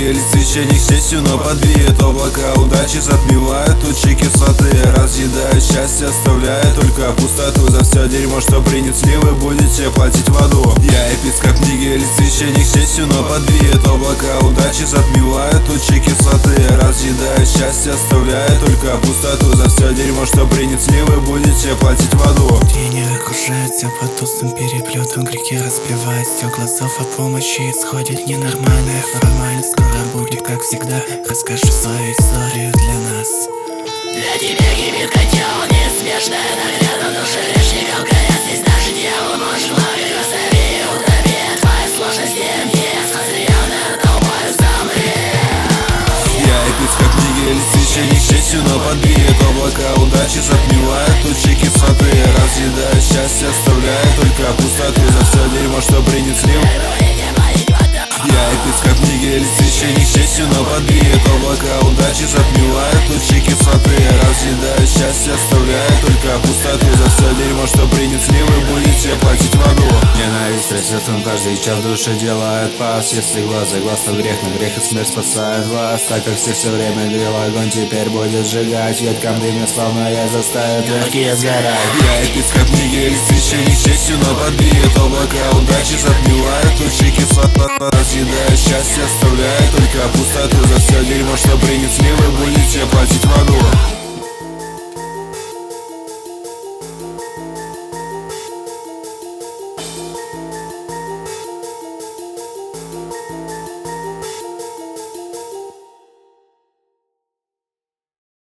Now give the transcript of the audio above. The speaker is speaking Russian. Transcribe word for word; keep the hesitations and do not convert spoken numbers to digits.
или свечение к счастью, но подвеет облака удачи, затмевают тучи кислоты, разъедают счастье, оставляя только пустоту. За все дерьмо, что принесли, вы будете платить в аду. Я епископ книги или священник к счастью, но подвеет облака удачи, затмевают тучи кислоты, разъедают счастье, оставляя только пустоту. За все дерьмо, что принесли, вы будете платить в аду. Тени окружают все под толстым переплетом, крики разбивают стекла, зов о помощи исходит ненормальная формальность. Скоро будет, как всегда, расскажи свою историю для нас. Для тебя гибель котел, неизбежная награда, но живешь не колкая, здесь даже дьявол может ловить. Разови, утови, твои сложности мне созрелая толпой замри. Я епископ книги или священник к счастью, но подвеет облака удачи, затмевают тучи кислоты, разъедают счастье, оставляя только пустоту. За все дерьмо, что принесли. Я епископ книги или священник к счастью, но подвеет облака удачи, затмевают тучи кислоты, разъедают счастье, оставляя только пустоту. За все дерьмо, что принесли, вы будете платить в аду. Ненависть растет, каждый час в душе делает пас. Если глаз за глаз, то грех на грех и смерть спасает вас. Так как все все время грел огонь, теперь будет сжигать. Веткам дымя словно я заставит легкие сгорать. Я епископ книги или священник к счастью, но подвеет облака удачи, затмевают тучи кислоты, разъедают счастье, оставляя только пустоту. За все дерьмо, что принесли, вы будете платить в аду.